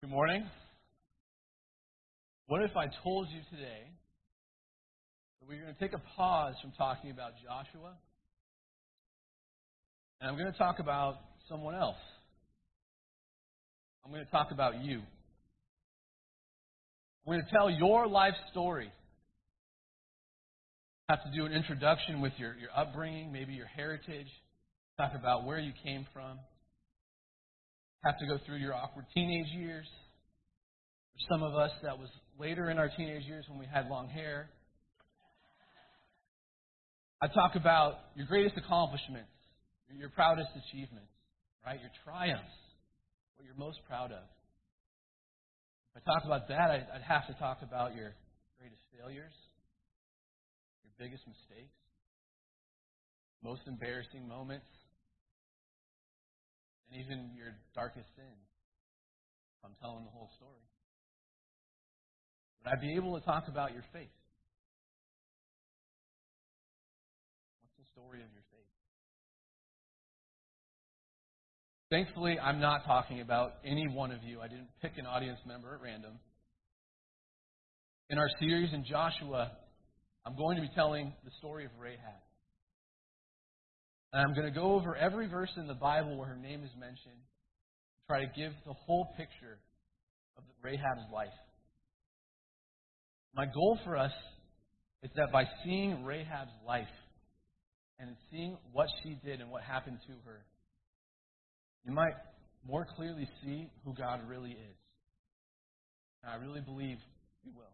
Good morning. What if I told you today that we're going to take a pause from talking about Joshua, and I'm going to talk about someone else. I'm going to talk about you. I'm going to tell your life story. I have to do an introduction with your upbringing, maybe your heritage, talk about where you came from. Have to go through your awkward teenage years. For some of us, that was later in our teenage years when we had long hair. I talk about your greatest accomplishments, your proudest achievements, right? Your triumphs, what you're most proud of. If I talk about that, I'd have to talk about your greatest failures, your biggest mistakes, most embarrassing moments, and even your darkest sins, if I'm telling the whole story. Would I be able to talk about your faith? What's the story of your faith? Thankfully, I'm not talking about any one of you. I didn't pick an audience member at random. In our series in Joshua, I'm going to be telling the story of Rahab. And I'm going to go over every verse in the Bible where her name is mentioned, try to give the whole picture of Rahab's life. My goal for us is that by seeing Rahab's life and seeing what she did and what happened to her, you might more clearly see who God really is. And I really believe you will.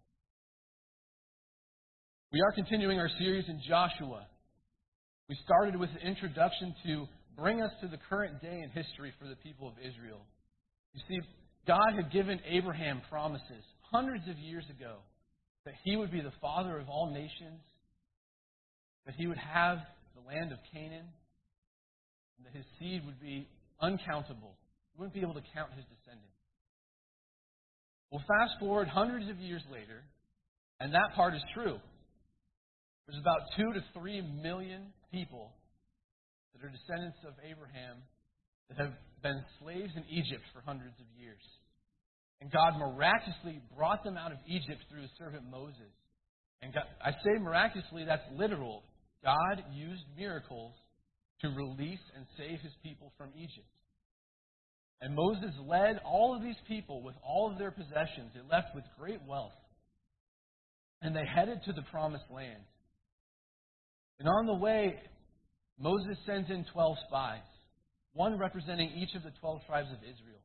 We are continuing our series in Joshua. We started with an introduction to bring us to the current day in history for the people of Israel. You see, God had given Abraham promises hundreds of years ago that he would be the father of all nations, that he would have the land of Canaan, and that his seed would be uncountable. You wouldn't be able to count his descendants. Well, fast forward hundreds of years later, and that part is true. There's about 2 to 3 million people that are descendants of Abraham that have been slaves in Egypt for hundreds of years. And God miraculously brought them out of Egypt through his servant Moses. And God, I say miraculously, that's literal. God used miracles to release and save his people from Egypt. And Moses led all of these people with all of their possessions. They left with great wealth. And they headed to the promised land. And on the way, Moses sends in 12 spies, one representing each of the 12 tribes of Israel.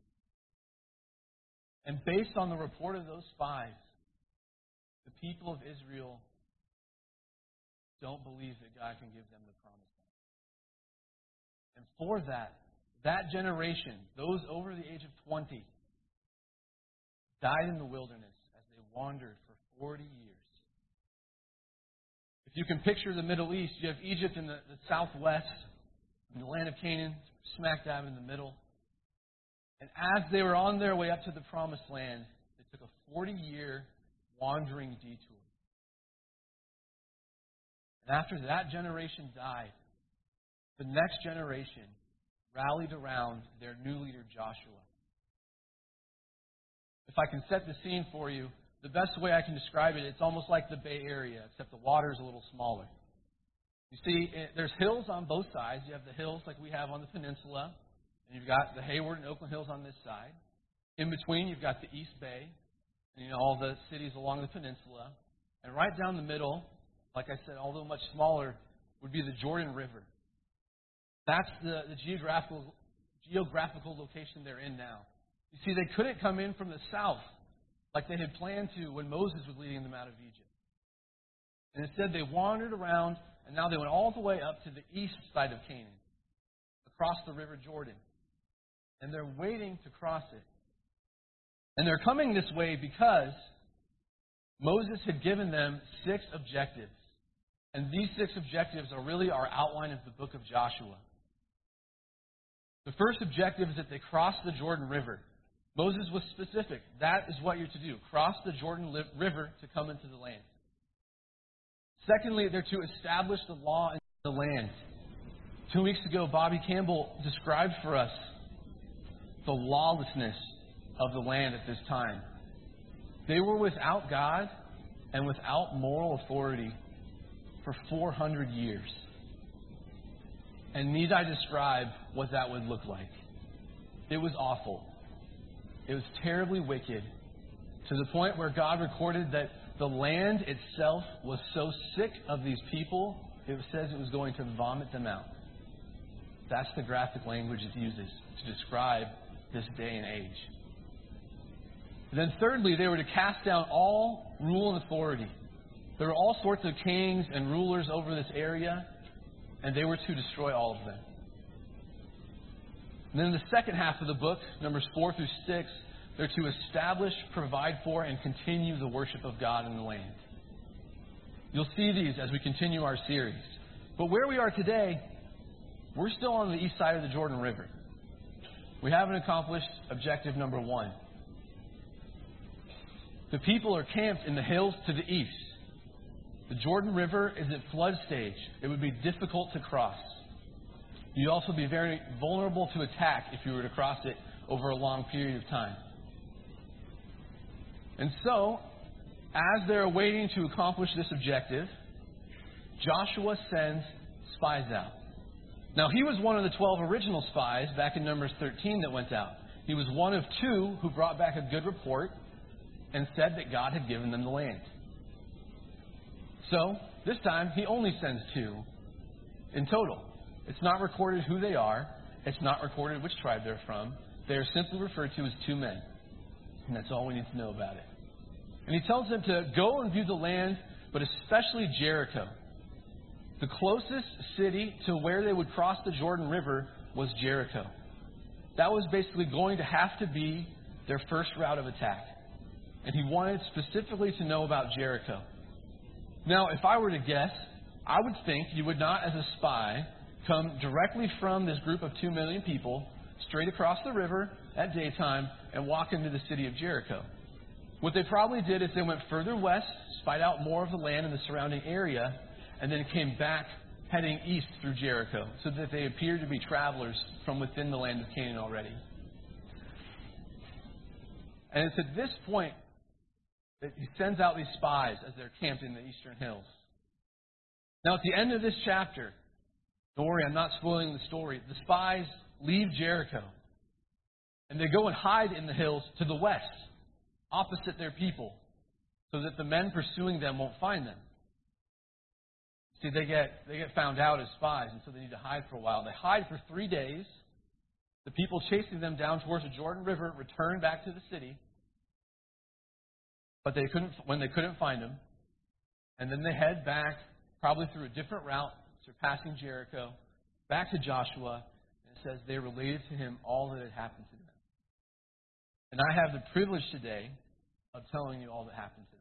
And based on the report of those spies, the people of Israel don't believe that God can give them the promised land. And for that generation, those over the age of 20, died in the wilderness as they wandered for 40 years. If you can picture the Middle East, you have Egypt in the southwest, and the land of Canaan smack dab in the middle. And as they were on their way up to the promised land, they took a 40-year wandering detour. And after that generation died, the next generation rallied around their new leader, Joshua. If I can set the scene for you, the best way I can describe it, it's almost like the Bay Area, except the water is a little smaller. You see, there's hills on both sides. You have the hills like we have on the peninsula, and you've got the Hayward and Oakland Hills on this side. In between, you've got the East Bay, and all the cities along the peninsula. And right down the middle, like I said, although much smaller, would be the Jordan River. That's the geographical location they're in now. You see, they couldn't come in from the south like they had planned to when Moses was leading them out of Egypt. And instead, they wandered around, and now they went all the way up to the east side of Canaan, across the River Jordan. And they're waiting to cross it. And they're coming this way because Moses had given them 6 objectives. And these 6 objectives are really our outline of the book of Joshua. The first objective is that they cross the Jordan River. Moses was specific. That is what you're to do. Cross the Jordan River to come into the land. Secondly, they're to establish the law in the land. 2 weeks ago, Bobby Campbell described for us the lawlessness of the land at this time. They were without God and without moral authority for 400 years. And need I describe what that would look like? It was awful. It was terribly wicked, to the point where God recorded that the land itself was so sick of these people, it says it was going to vomit them out. That's the graphic language it uses to describe this day and age. And then thirdly, they were to cast down all rule and authority. There were all sorts of kings and rulers over this area, and they were to destroy all of them. And then in the second half of the book, Numbers 4 through 6, they're to establish, provide for, and continue the worship of God in the land. You'll see these as we continue our series. But where we are today, we're still on the east side of the Jordan River. We haven't accomplished objective number 1. The people are camped in the hills to the east. The Jordan River is at flood stage. It would be difficult to cross. You'd also be very vulnerable to attack if you were to cross it over a long period of time. And so, as they're waiting to accomplish this objective, Joshua sends spies out. Now, he was one of the 12 original spies back in Numbers 13 that went out. He was one of 2 who brought back a good report and said that God had given them the land. So, this time, he only sends 2 in total. It's not recorded who they are. It's not recorded which tribe they're from. They are simply referred to as 2 men. And that's all we need to know about it. And he tells them to go and view the land, but especially Jericho. The closest city to where they would cross the Jordan River was Jericho. That was basically going to have to be their first route of attack. And he wanted specifically to know about Jericho. Now, if I were to guess, I would think you would not, as a spy, come directly from this group of 2 million people, straight across the river at daytime, and walk into the city of Jericho. What they probably did is they went further west, spied out more of the land in the surrounding area, and then came back heading east through Jericho, so that they appeared to be travelers from within the land of Canaan already. And it's at this point that he sends out these spies as they're camped in the eastern hills. Now, at the end of this chapter, don't worry, I'm not spoiling the story. The spies leave Jericho, and they go and hide in the hills to the west, opposite their people, so that the men pursuing them won't find them. See, they get found out as spies, and so they need to hide for a while. They hide for 3 days. The people chasing them down towards the Jordan River return back to the city, but when they couldn't find them, and then they head back, probably through a different route, surpassing Jericho, back to Joshua, and it says they related to him all that had happened to them. And I have the privilege today of telling you all that happened to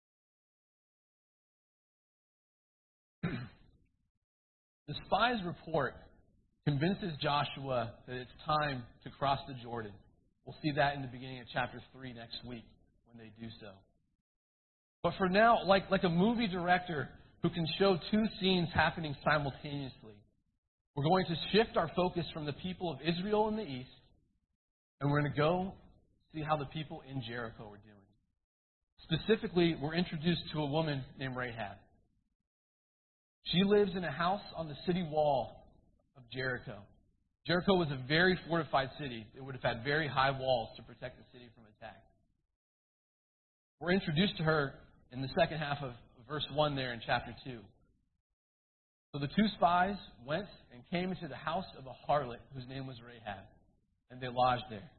them. The spy's report convinces Joshua that it's time to cross the Jordan. We'll see that in the beginning of chapter 3 next week when they do so. But for now, like a movie director who can show 2 scenes happening simultaneously, we're going to shift our focus from the people of Israel in the east, and we're going to go see how the people in Jericho are doing. Specifically, we're introduced to a woman named Rahab. She lives in a house on the city wall of Jericho. Jericho was a very fortified city. It would have had very high walls to protect the city from attack. We're introduced to her in the second half of verse 1 there in chapter 2. So the 2 spies went and came into the house of a harlot whose name was Rahab, and they lodged there.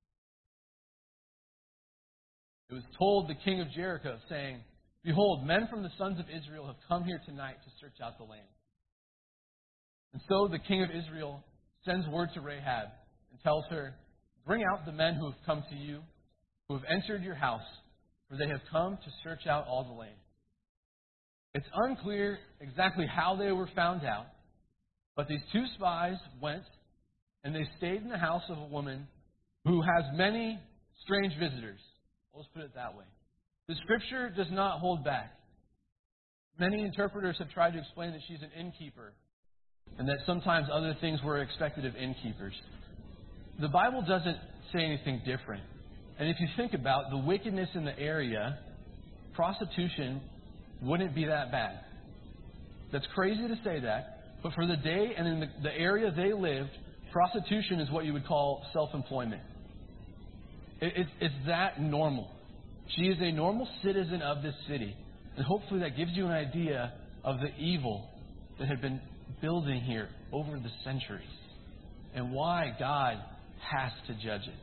It was told the king of Jericho, saying, "Behold, men from the sons of Israel have come here tonight to search out the land." And so the king of Israel sends word to Rahab and tells her, "Bring out the men who have come to you, who have entered your house, for they have come to search out all the land." It's unclear exactly how they were found out, but these 2 spies went and they stayed in the house of a woman who has many strange visitors. Let's put it that way. The Scripture does not hold back. Many interpreters have tried to explain that she's an innkeeper and that sometimes other things were expected of innkeepers. The Bible doesn't say anything different. And if you think about the wickedness in the area, prostitution wouldn't be that bad. That's crazy to say that, but for the day and in the area they lived, prostitution is what you would call self-employment. It's that normal. She is a normal citizen of this city. And hopefully that gives you an idea of the evil that had been building here over the centuries and why God has to judge it.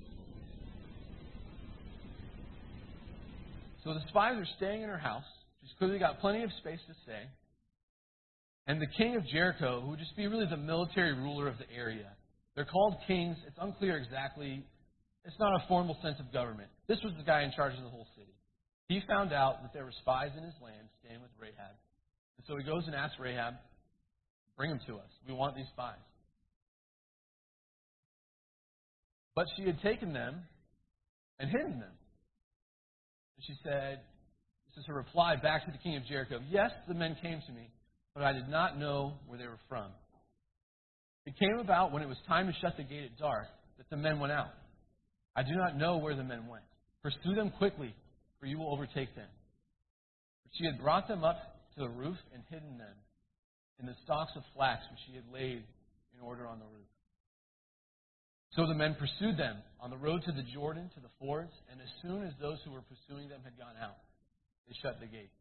So the spies are staying in her house. She's clearly got plenty of space to stay. And the king of Jericho, who would just be really the military ruler of the area, they're called kings. It's unclear exactly. It's not a formal sense of government. This was the guy in charge of the whole city. He found out that there were spies in his land staying with Rahab. And so he goes and asks Rahab, bring them to us. We want these spies. But she had taken them and hidden them. And she said, this is her reply back to the king of Jericho, yes, the men came to me, but I did not know where they were from. It came about when it was time to shut the gate at dark that the men went out. I do not know where the men went. Pursue them quickly, for you will overtake them. But she had brought them up to the roof and hidden them in the stalks of flax which she had laid in order on the roof. So the men pursued them on the road to the Jordan, to the fords, and as soon as those who were pursuing them had gone out, they shut the gate.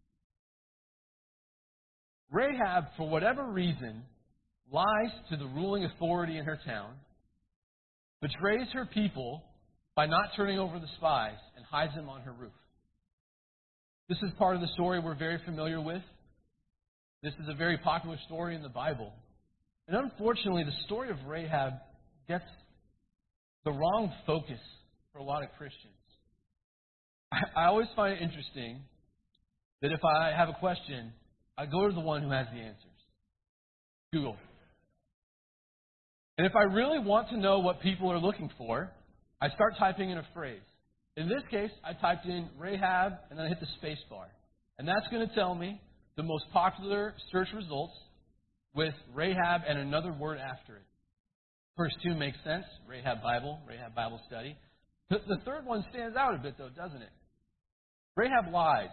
Rahab, for whatever reason, lies to the ruling authority in her town, betrays her people by not turning over the spies, and hides them on her roof. This is part of the story we're very familiar with. This is a very popular story in the Bible. And unfortunately, the story of Rahab gets the wrong focus for a lot of Christians. I always find it interesting that if I have a question, I go to the one who has the answers. Google. And if I really want to know what people are looking for, I start typing in a phrase. In this case, I typed in Rahab, and then I hit the space bar. And that's going to tell me the most popular search results with Rahab and another word after it. First two make sense. Rahab Bible study. The third one stands out a bit, though, doesn't it? Rahab lied.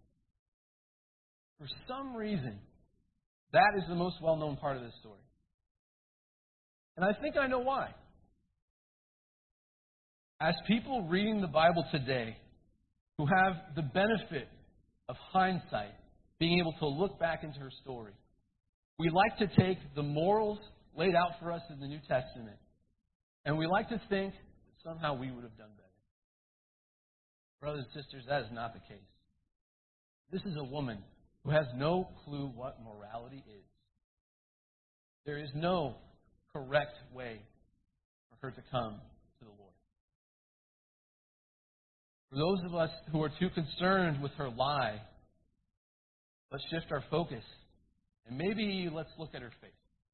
For some reason, that is the most well-known part of this story. And I think I know why. As people reading the Bible today who have the benefit of hindsight, being able to look back into her story, we like to take the morals laid out for us in the New Testament, and we like to think that somehow we would have done better. Brothers and sisters, that is not the case. This is a woman who has no clue what morality is. There is no correct way for her to come to the Lord. For those of us who are too concerned with her lie, let's shift our focus and maybe let's look at her faith.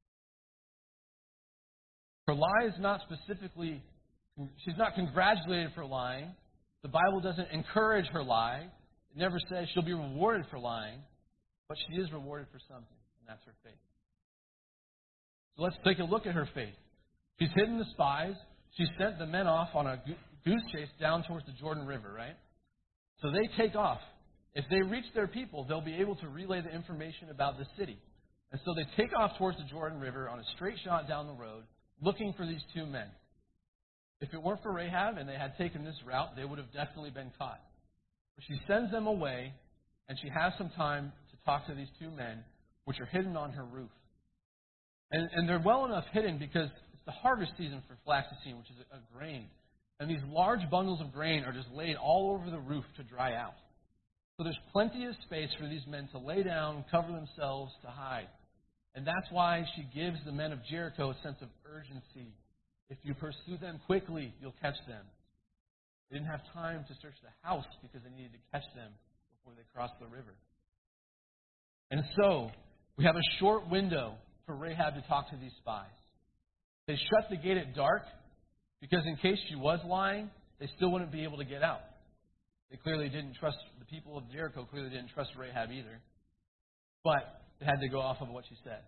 Her lie is not specifically, she's not congratulated for lying. The Bible doesn't encourage her lie. It never says she'll be rewarded for lying, but she is rewarded for something, and that's her faith. So let's take a look at her faith. She's hidden the spies. She sent the men off on a goose chase down towards the Jordan River, right? So they take off. If they reach their people, they'll be able to relay the information about the city. And so they take off towards the Jordan River on a straight shot down the road, looking for these two men. If it weren't for Rahab and they had taken this route, they would have definitely been caught. But she sends them away, and she has some time to talk to these two men, which are hidden on her roof. And they're well enough hidden because it's the harvest season for flaxseed, which is a grain. And these large bundles of grain are just laid all over the roof to dry out. So there's plenty of space for these men to lay down, cover themselves, to hide. And that's why she gives the men of Jericho a sense of urgency. If you pursue them quickly, you'll catch them. They didn't have time to search the house because they needed to catch them before they crossed the river. And so, we have a short window for Rahab to talk to these spies. They shut the gate at dark because in case she was lying, they still wouldn't be able to get out. They clearly didn't trust, the people of Jericho clearly didn't trust Rahab either. But they had to go off of what she said.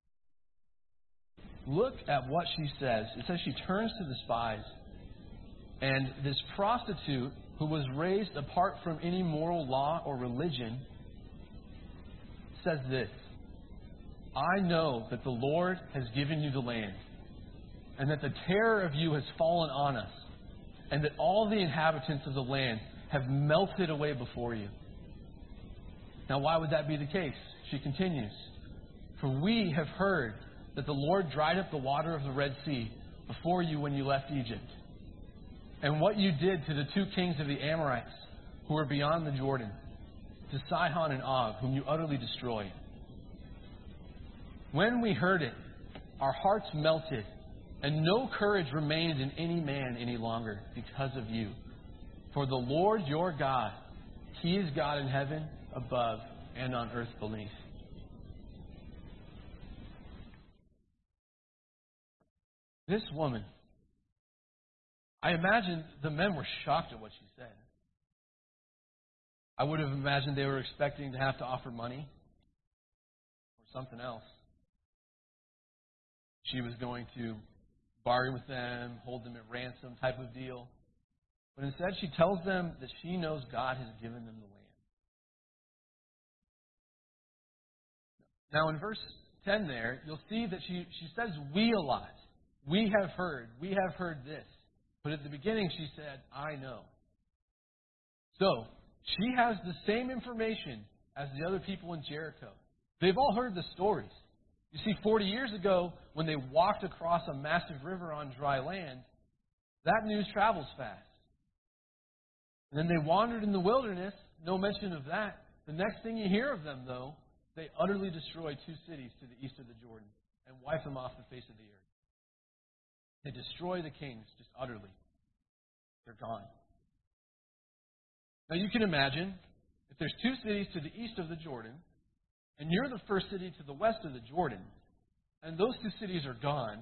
Look at what she says. It says she turns to the spies And this prostitute, who was raised apart from any moral law or religion, says this: I know that the Lord has given you the land, and that the terror of you has fallen on us, and that all the inhabitants of the land have melted away before you. Now, why would that be the case? She continues, for we have heard that the Lord dried up the water of the Red Sea before you when you left Egypt, and what you did to the two kings of the Amorites who were beyond the Jordan, to Sihon and Og, whom you utterly destroyed. When we heard it, our hearts melted, and no courage remained in any man any longer because of you. For the Lord your God, He is God in heaven above and on earth beneath. This woman, I imagine the men were shocked at what she said. I would have imagined they were expecting to have to offer money or something else. She was going to bargain with them, hold them at ransom type of deal. But instead she tells them that she knows God has given them the land. Now in verse 10 there, you'll see that she says we a lot. We have heard this. But at the beginning she said, I know. So, she has the same information as the other people in Jericho. They've all heard the stories. You see, 40 years ago, when they walked across a massive river on dry land, that news travels fast. And then they wandered in the wilderness, no mention of that. The next thing you hear of them, though, they utterly destroyed two cities to the east of the Jordan and wipe them off the face of the earth. They destroy the kings just utterly. They're gone. Now you can imagine, if there's two cities to the east of the Jordan, and you're the first city to the west of the Jordan, and those two cities are gone,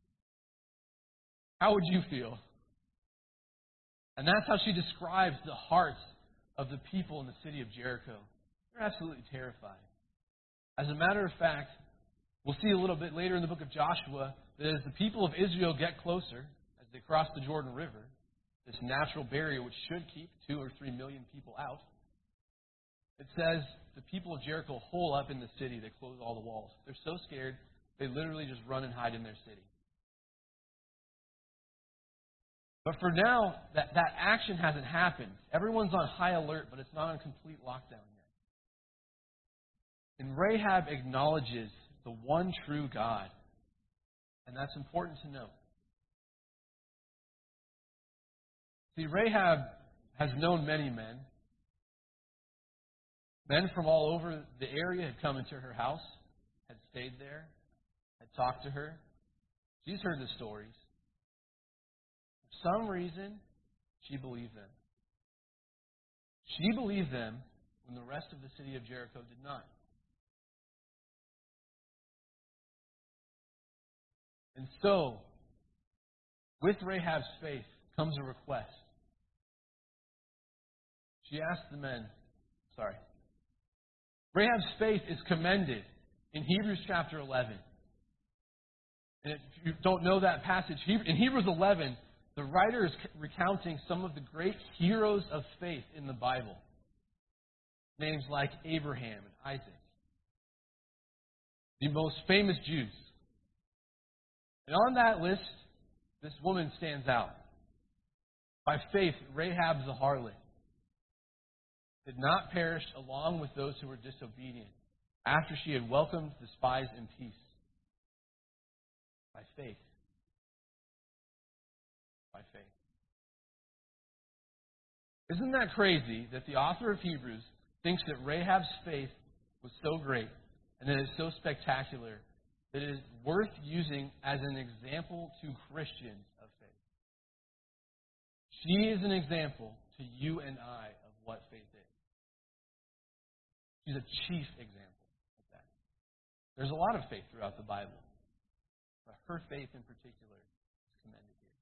how would you feel? And that's how she describes the hearts of the people in the city of Jericho. They're absolutely terrified. As a matter of fact, we'll see a little bit later in the book of Joshua that as the people of Israel get closer, as they cross the Jordan River, this natural barrier which should keep 2 or 3 million people out, it says the people of Jericho hole up in the city. They close all the walls. They're so scared, they literally just run and hide in their city. But for now, that action hasn't happened. Everyone's on high alert, but it's not on complete lockdown yet. And Rahab acknowledges the one true God. And that's important to note. See, Rahab has known many men. Men from all over the area had come into her house, had stayed there, had talked to her. She's heard the stories. For some reason, she believed them. She believed them when the rest of the city of Jericho did not. And so, with Rahab's faith comes a request. She asked the men, Rahab's faith is commended in Hebrews chapter 11. And if you don't know that passage, in Hebrews 11, the writer is recounting some of the great heroes of faith in the Bible. Names like Abraham and Isaac. The most famous Jews. And on that list, this woman stands out. By faith, Rahab the harlot did not perish along with those who were disobedient after she had welcomed the spies in peace. By faith. By faith. Isn't that crazy that the author of Hebrews thinks that Rahab's faith was so great and that it's so spectacular that it is worth using as an example to Christians of faith? She is an example to you and I of what faith is. She's a chief example of that. There's a lot of faith throughout the Bible, but her faith in particular is commended here.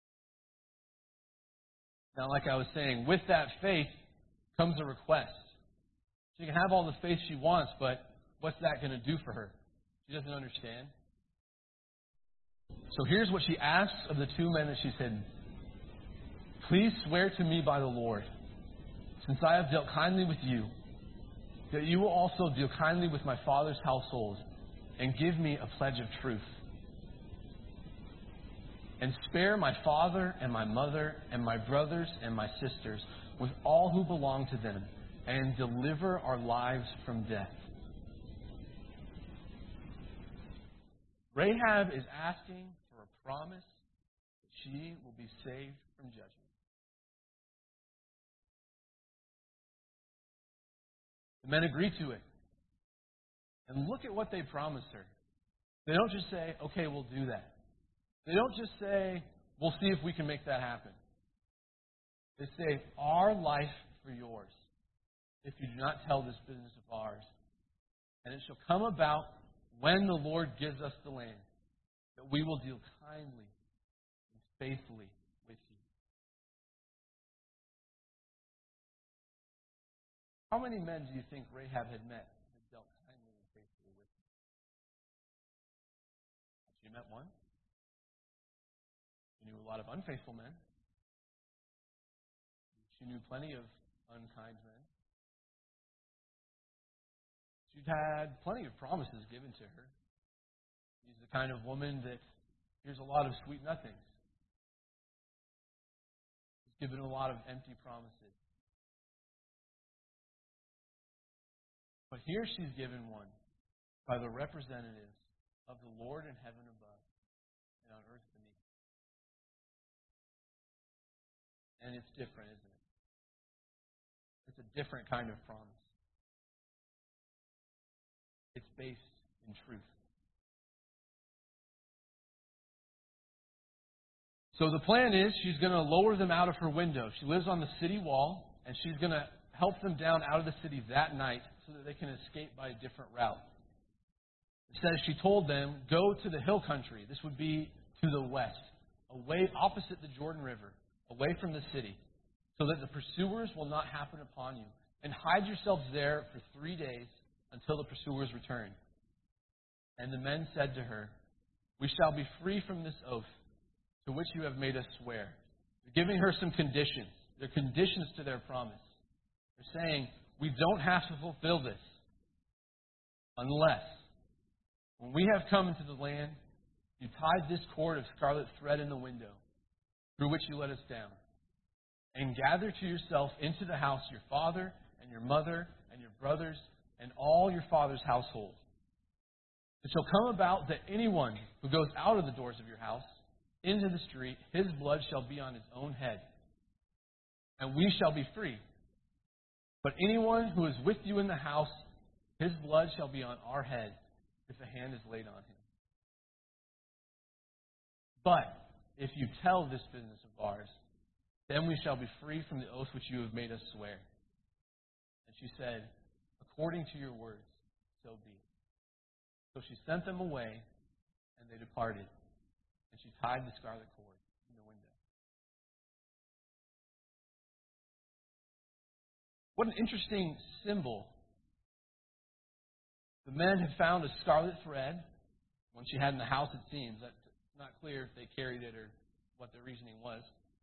Now, like I was saying, with that faith comes a request. She can have all the faith she wants, but what's that going to do for her? She doesn't understand. So here's what she asks of the two men that she's hidden. Please swear to me by the Lord, since I have dealt kindly with you, that you will also deal kindly with my father's household and give me a pledge of truth. And spare my father and my mother and my brothers and my sisters with all who belong to them, and deliver our lives from death. Rahab is asking for a promise that she will be saved from judgment. The men agree to it. And look at what they promise her. They don't just say, okay, we'll do that. They don't just say, we'll see if we can make that happen. They say, our life for yours, if you do not tell this business of ours. And it shall come about when the Lord gives us the land, that we will deal kindly and faithfully with you. How many men do you think Rahab had met that dealt kindly and faithfully with him? She met one. She knew a lot of unfaithful men. She knew plenty of unkind men. She'd had plenty of promises given to her. She's the kind of woman that hears a lot of sweet nothings. She's given a lot of empty promises. But here she's given one by the representatives of the Lord in heaven above and on earth beneath. And it's different, isn't it? It's a different kind of promise. It's based in truth. So the plan is she's going to lower them out of her window. She lives on the city wall, and she's going to help them down out of the city that night so that they can escape by a different route. It says she told them, go to the hill country. This would be to the west, away opposite the Jordan River, away from the city, so that the pursuers will not happen upon you. And hide yourselves there for 3 days until the pursuers return. And the men said to her, we shall be free from this oath to which you have made us swear. They're giving her some conditions. They're conditions to their promise. They're saying, we don't have to fulfill this unless, when we have come into the land, you tied this cord of scarlet thread in the window through which you let us down, and gather to yourself into the house your father and your mother and your brothers and all your father's household. It shall come about that anyone who goes out of the doors of your house into the street, his blood shall be on his own head, and we shall be free. But anyone who is with you in the house, his blood shall be on our head if a hand is laid on him. But if you tell this business of ours, then we shall be free from the oath which you have made us swear. And she said, according to your words, so be it. So she sent them away, and they departed. And she tied the scarlet cord in the window. What an interesting symbol. The men had found a scarlet thread, one she had in the house, it seems. That's not clear if they carried it or what their reasoning was.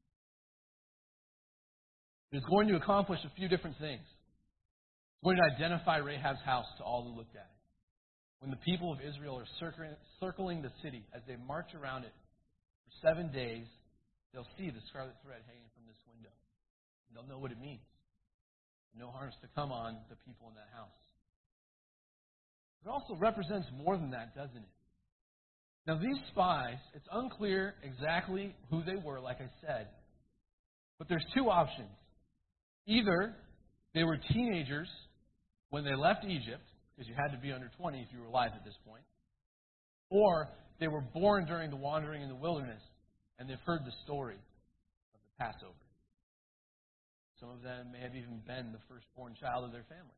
It's going to accomplish a few different things. It's going to identify Rahab's house to all who looked at it. When the people of Israel are circling the city, as they march around it for 7 days, they'll see the scarlet thread hanging from this window. And they'll know what it means. No harm's to come on the people in that house. It also represents more than that, doesn't it? Now, these spies, it's unclear exactly who they were, like I said. But there's two options. Either they were teenagers when they left Egypt, because you had to be under 20 if you were alive at this point, or they were born during the wandering in the wilderness, and they've heard the story of the Passover. Some of them may have even been the firstborn child of their family.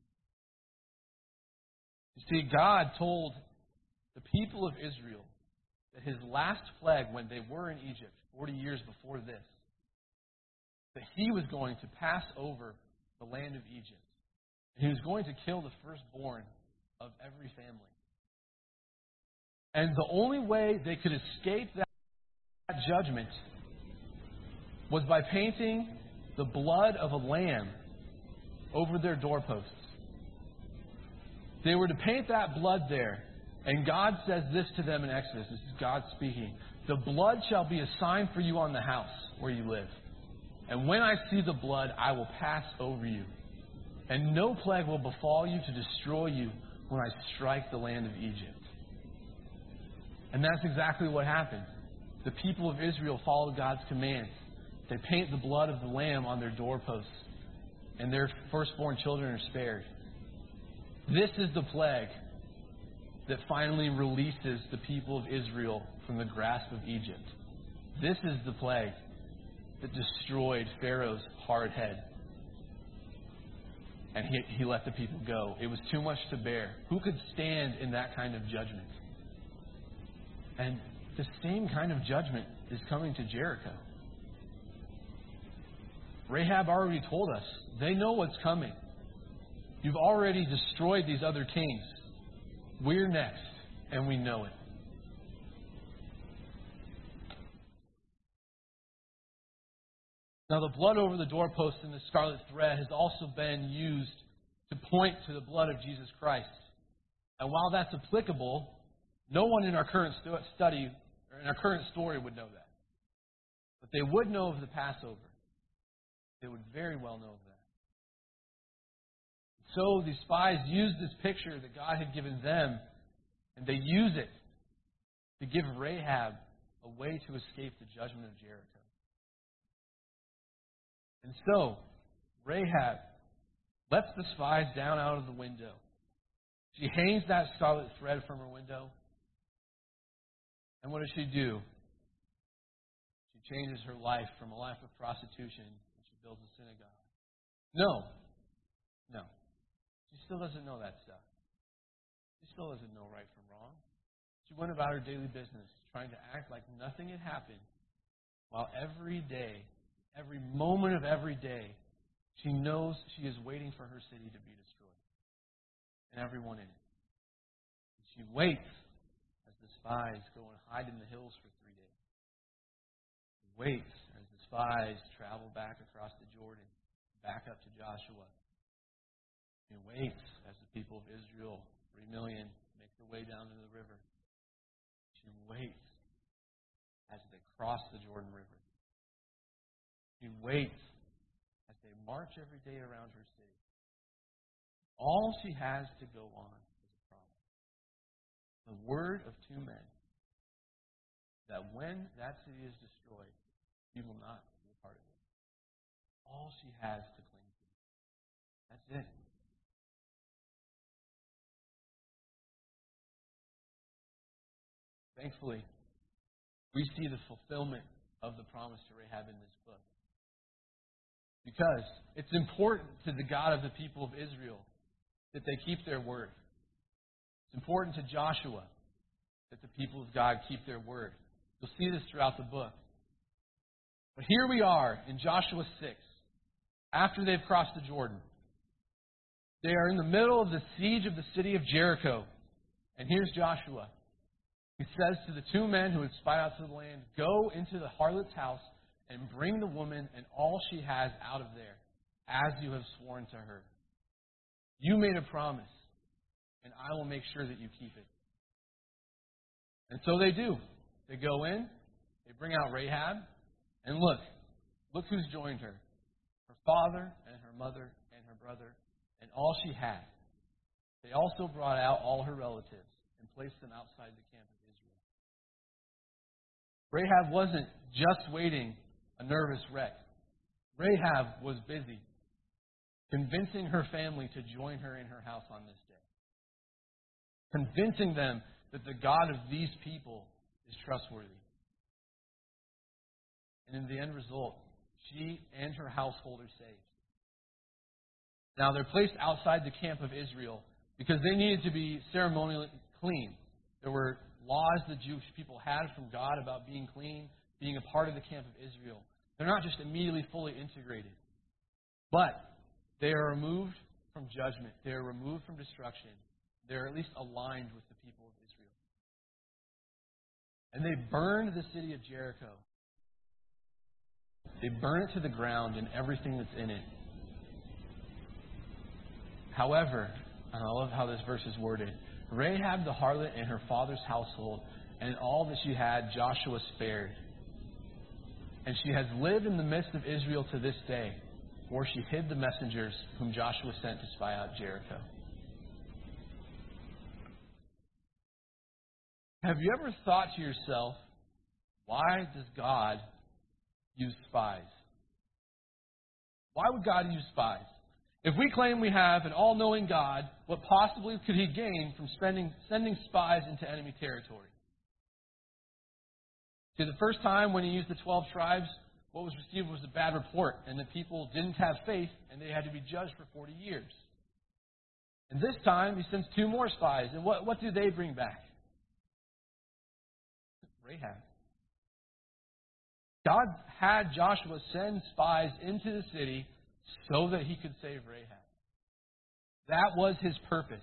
You see, God told the people of Israel that his last plague, when they were in Egypt 40 years before this, that he was going to pass over the land of Egypt. And he was going to kill the firstborn of every family. And the only way they could escape that judgment was by painting the blood of a lamb over their doorposts. They were to paint that blood there. And God says this to them in Exodus. This is God speaking. The blood shall be a sign for you on the house where you live. And when I see the blood, I will pass over you. And no plague will befall you to destroy you when I strike the land of Egypt. And that's exactly what happened. The people of Israel followed God's commands. They paint the blood of the lamb on their doorposts. And their firstborn children are spared. This is the plague that finally releases the people of Israel from the grasp of Egypt. This is the plague that destroyed Pharaoh's hard head. And he let the people go. It was too much to bear. Who could stand in that kind of judgment? And the same kind of judgment is coming to Jericho. Rahab already told us. They know what's coming. You've already destroyed these other kings. We're next, and we know it. Now, the blood over the doorpost and the scarlet thread has also been used to point to the blood of Jesus Christ. And while that's applicable, no one in our current study, or in our current story, would know that. But they would know of the Passover. They would very well know of that. So these spies used this picture that God had given them, and they use it to give Rahab a way to escape the judgment of Jericho. And so, Rahab lets the spies down out of the window. She hangs that scarlet thread from her window. And what does she do? She changes her life from a life of prostitution and she builds a synagogue. No. She still doesn't know that stuff. She still doesn't know right from wrong. She went about her daily business trying to act like nothing had happened, while every day, every moment of every day, she knows she is waiting for her city to be destroyed. And everyone in it. And she waits as the spies go and hide in the hills for 3 days. She waits as the spies travel back across the Jordan, back up to Joshua. She waits as the people of Israel, 3 million, make their way down to the river. She waits as they cross the Jordan River. She waits as they march every day around her city. All she has to go on is a promise. The word of 2 men that when that city is destroyed, she will not be a part of it. All she has to cling to. That's it. Thankfully, we see the fulfillment of the promise to Rahab in this book. Because it's important to the God of the people of Israel that they keep their word. It's important to Joshua that the people of God keep their word. You'll see this throughout the book. But here we are in Joshua 6, after they've crossed the Jordan. They are in the middle of the siege of the city of Jericho. And here's Joshua. He says to the 2 men who had spied out to the land, "Go into the harlot's house and bring the woman and all she has out of there, as you have sworn to her. You made a promise, and I will make sure that you keep it." And so they do. They go in, they bring out Rahab, and look who's joined her. Her father and her mother and her brother and all she had. They also brought out all her relatives and placed them outside the camp of Israel. Rahab wasn't just waiting a nervous wreck. Rahab was busy convincing her family to join her in her house on this day. Convincing them that the God of these people is trustworthy. And in the end result, she and her household are saved. Now, they're placed outside the camp of Israel because they needed to be ceremonially clean. There were laws the Jewish people had from God about being clean, being a part of the camp of Israel. They're not just immediately fully integrated, but they are removed from judgment. They are removed from destruction. They're at least aligned with the people of Israel. And they burned the city of Jericho. They burn it to the ground and everything that's in it. However, and I love how this verse is worded, Rahab the harlot and her father's household and all that she had Joshua spared. And she has lived in the midst of Israel to this day, for she hid the messengers whom Joshua sent to spy out Jericho. Have you ever thought to yourself, why does God use spies? Why would God use spies? If we claim we have an all-knowing God, what possibly could He gain from sending spies into enemy territory? See, the first time when He used the 12 tribes, what was received was a bad report, and the people didn't have faith, and they had to be judged for 40 years. And this time, He sends 2 more spies, and what do they bring back? Rahab. God had Joshua send spies into the city so that he could save Rahab. That was His purpose.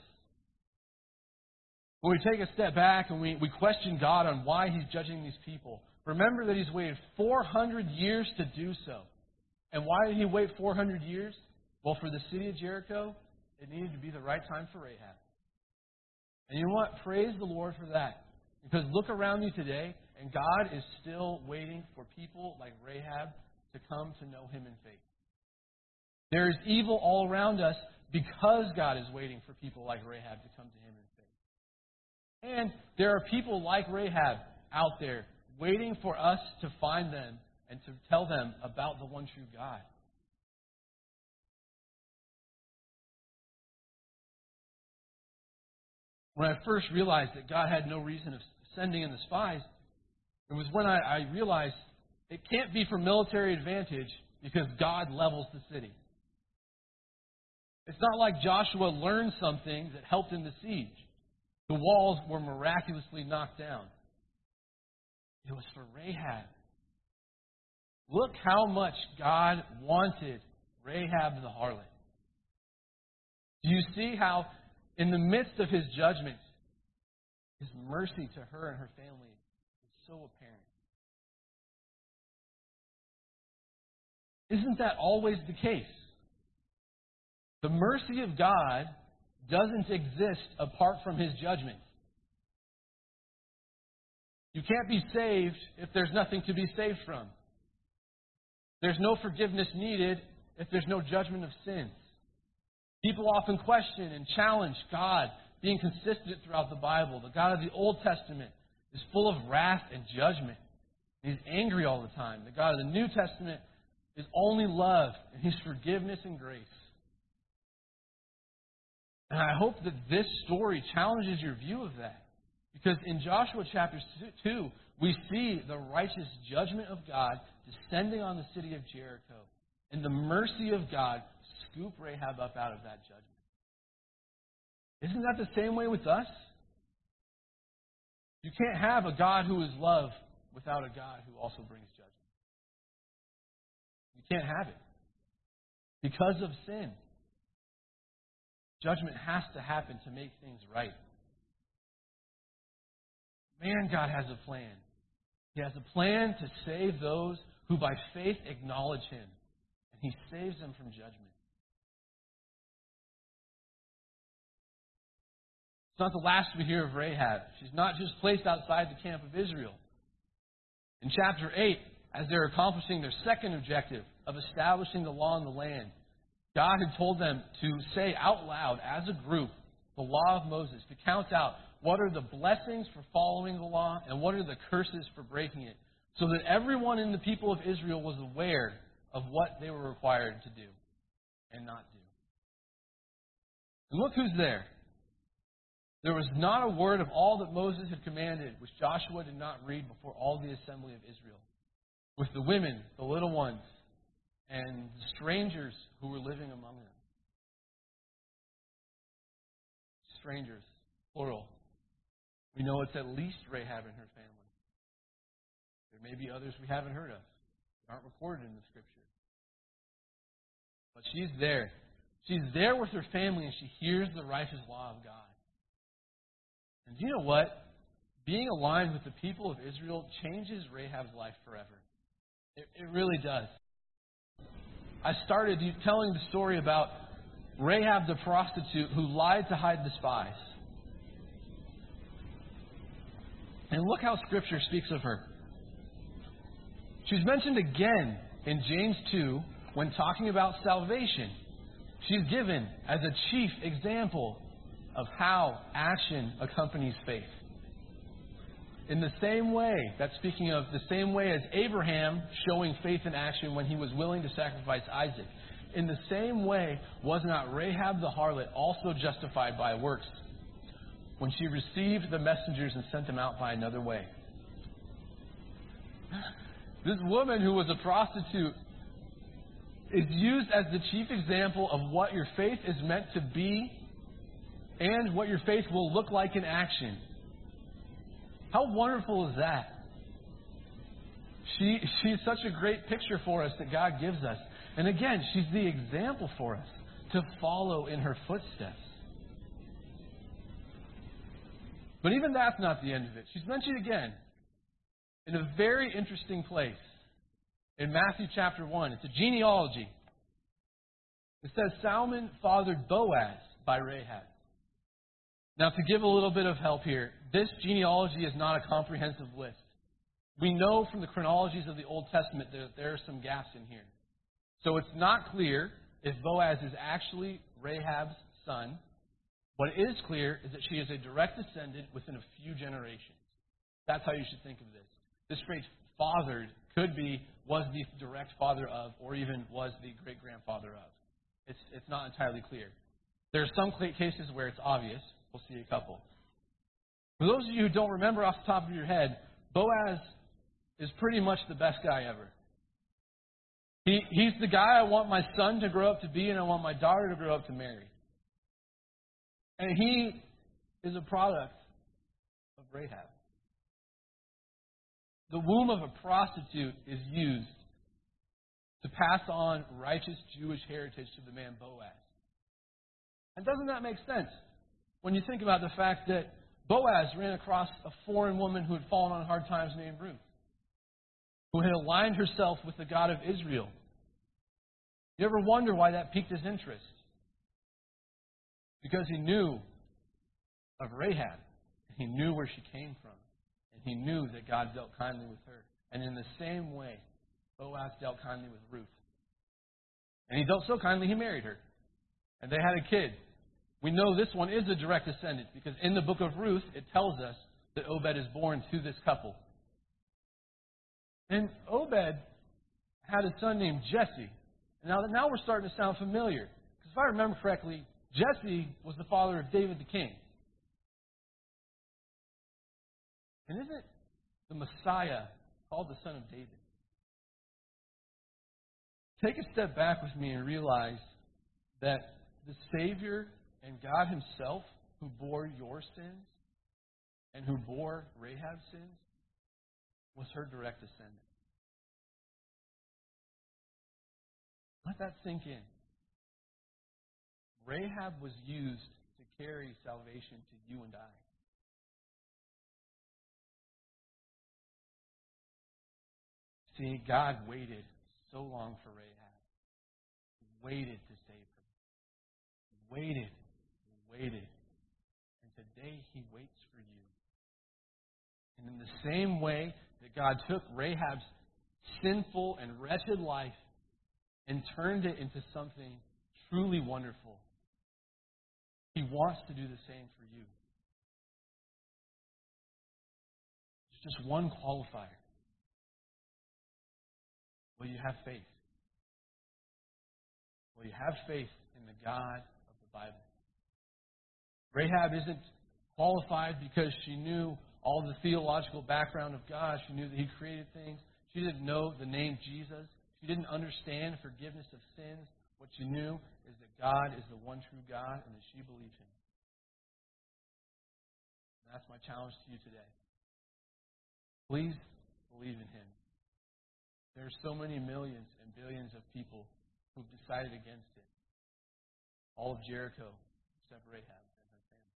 When we take a step back and we question God on why He's judging these people, remember that He's waited 400 years to do so. And why did He wait 400 years? Well, for the city of Jericho, it needed to be the right time for Rahab. And you know what? Praise the Lord for that. Because look around you today, and God is still waiting for people like Rahab to come to know Him in faith. There is evil all around us because God is waiting for people like Rahab to come to Him in faith. And there are people like Rahab out there waiting for us to find them and to tell them about the one true God. When I first realized that God had no reason of sending in the spies, it was when I realized it can't be for military advantage because God levels the city. It's not like Joshua learned something that helped in the siege. The walls were miraculously knocked down. It was for Rahab. Look how much God wanted Rahab the harlot. Do you see how, in the midst of His judgment, His mercy to her and her family is so apparent? Isn't that always the case? The mercy of God doesn't exist apart from His judgment. You can't be saved if there's nothing to be saved from. There's no forgiveness needed if there's no judgment of sins. People often question and challenge God being consistent throughout the Bible. The God of the Old Testament is full of wrath and judgment. He's angry all the time. The God of the New Testament is only love, and He's forgiveness and grace. And I hope that this story challenges your view of that. Because in Joshua chapter 2, we see the righteous judgment of God descending on the city of Jericho. And the mercy of God scoop Rahab up out of that judgment. Isn't that the same way with us? You can't have a God who is love without a God who also brings judgment. You can't have it. Because of sin. Judgment has to happen to make things right. Man, God has a plan. He has a plan to save those who by faith acknowledge Him. And He saves them from judgment. It's not the last we hear of Rahab. She's not just placed outside the camp of Israel. In chapter 8, as they're accomplishing their second objective of establishing the law in the land, God had told them to say out loud as a group the law of Moses, to count out what are the blessings for following the law and what are the curses for breaking it, so that everyone in the people of Israel was aware of what they were required to do and not do. And look who's there. There was not a word of all that Moses had commanded which Joshua did not read before all the assembly of Israel, with the women, the little ones, and the strangers who were living among them. Strangers, plural. We know it's at least Rahab and her family. There may be others we haven't heard of, that aren't recorded in the Scripture. But she's there. She's there with her family, and she hears the righteous law of God. And do you know what? Being aligned with the people of Israel changes Rahab's life forever. It really does. I started telling the story about Rahab the prostitute who lied to hide the spies. And look how Scripture speaks of her. She's mentioned again in James 2 when talking about salvation. She's given as a chief example of how action accompanies faith. In the same way, that's speaking of the same way as Abraham showing faith in action when he was willing to sacrifice Isaac. In the same way, was not Rahab the harlot also justified by works when she received the messengers and sent them out by another way? This woman who was a prostitute is used as the chief example of what your faith is meant to be and what your faith will look like in action. How wonderful is that? She's such a great picture for us that God gives us. And again, she's the example for us to follow in her footsteps. But even that's not the end of it. She's mentioned again in a very interesting place in Matthew chapter 1. It's a genealogy. It says Salmon fathered Boaz by Rahab. Now, to give a little bit of help here, this genealogy is not a comprehensive list. We know from the chronologies of the Old Testament that there are some gaps in here. So it's not clear if Boaz is actually Rahab's son. What is clear is that she is a direct descendant within a few generations. That's how you should think of this. This phrase fathered could be was the direct father of, or even was the great-grandfather of. It's not entirely clear. There are some cases where it's obvious. We'll see a couple. For those of you who don't remember off the top of your head, Boaz is pretty much the best guy ever. He's the guy I want my son to grow up to be and I want my daughter to grow up to marry. And he is a product of Rahab. The womb of a prostitute is used to pass on righteous Jewish heritage to the man Boaz. And doesn't that make sense when you think about the fact that Boaz ran across a foreign woman who had fallen on hard times named Ruth, who had aligned herself with the God of Israel? You ever wonder why that piqued his interest? Because he knew of Rahab. He knew where she came from. And he knew that God dealt kindly with her. And in the same way, Boaz dealt kindly with Ruth. And he dealt so kindly, he married her. And they had a kid. We know this one is a direct descendant because in the book of Ruth, it tells us that Obed is born to this couple. And Obed had a son named Jesse. Now we're starting to sound familiar. Because if I remember correctly, Jesse was the father of David the king. And isn't the Messiah called the son of David? Take a step back with me and realize that the Savior and God Himself, who bore your sins and who bore Rahab's sins, was her direct descendant. Let that sink in. Rahab was used to carry salvation to you and I. See, God waited so long for Rahab. He waited to save her. He waited and waited. And today He waits for you. And in the same way that God took Rahab's sinful and wretched life and turned it into something truly wonderful, He wants to do the same for you. There's just one qualifier. Will you have faith? Will you have faith in the God of the Bible? Rahab isn't qualified because she knew all the theological background of God. She knew that He created things. She didn't know the name Jesus. She didn't understand forgiveness of sins. What she knew is that God is the one true God and that she believes Him. And that's my challenge to you today. Please believe in Him. There are so many millions and billions of people who've decided against it. All of Jericho, except Rahab and her family.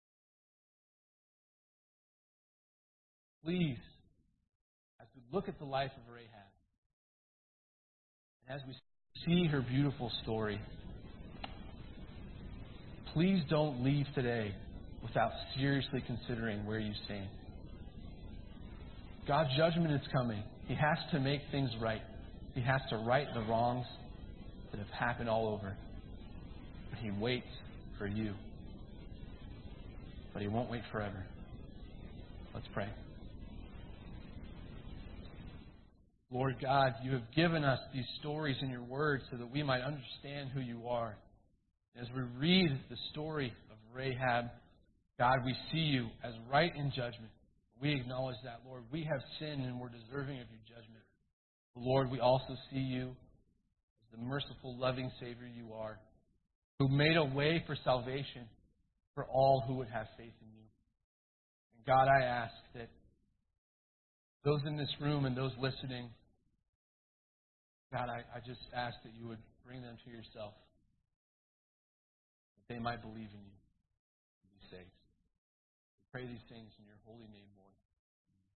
Please, as we look at the life of Rahab, and as we see her beautiful story. Please don't leave today without seriously considering where you stand. God's judgment is coming. He has to make things right. He has to right the wrongs that have happened all over. But He waits for you. But He won't wait forever. Let's pray. Lord God, You have given us these stories in Your Word so that we might understand who You are. As we read the story of Rahab, God, we see You as right in judgment. We acknowledge that, Lord. We have sinned and we're deserving of Your judgment. But Lord, we also see You as the merciful, loving Savior You are, who made a way for salvation for all who would have faith in You. And God, I ask that those in this room and those listening, God, I just ask that You would bring them to Yourself, that they might believe in You and be saved. We pray these things in Your holy name, Lord.